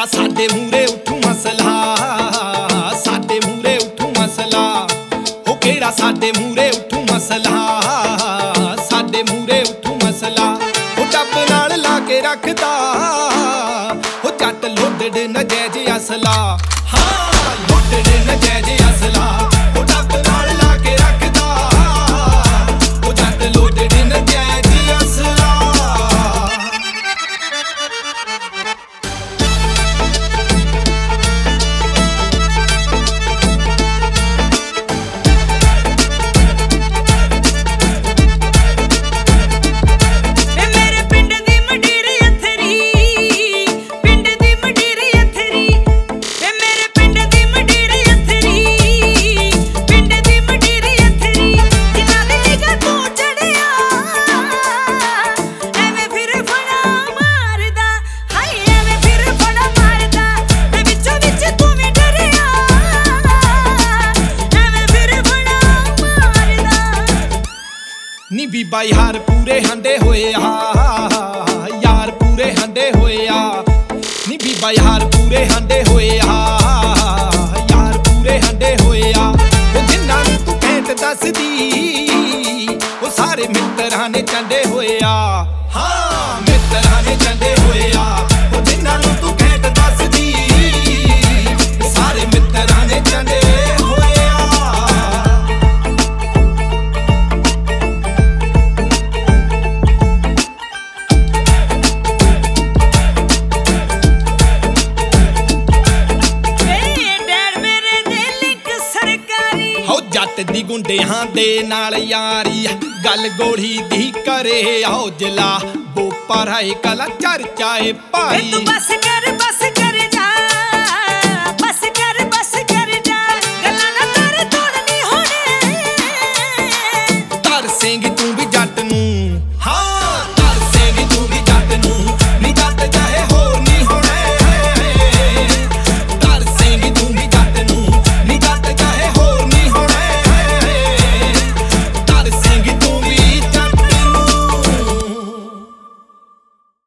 साडे मूरे उठू मसला, साडे मूरे उठू मसला, हो केड़ा साडे मूरे उठू मसला, साडे मूरे उठू मसला। हो डब नाल ला के रखदा हो जट लोडड नजैज असला, हाँ लोडड नजैज असला। हो डब नाल ला के रखदा हो जट लोडड नजैज असला। नी बीबा यार पूरे हंडे होए आ, यार पूरे हंडे होए आ। नी बीबा यार पूरे हंडे होए आ, यार पूरे हंडे होए आ। वो जिन्ना नूं तू भेंट दसदी वो सारे मित्तरां ने चंडे होए आ, हाँ मित्तरां ने चंडे होए आ। वो जिन्ना नूं तू भेंट दसदी सारे मित्तरां ने चंडे होए आ। जट दी गुंडियां दे नाल यारी गल गोड़ी दी करे औजला, बोपा राए कला चर्चाए भाई। तू बस कर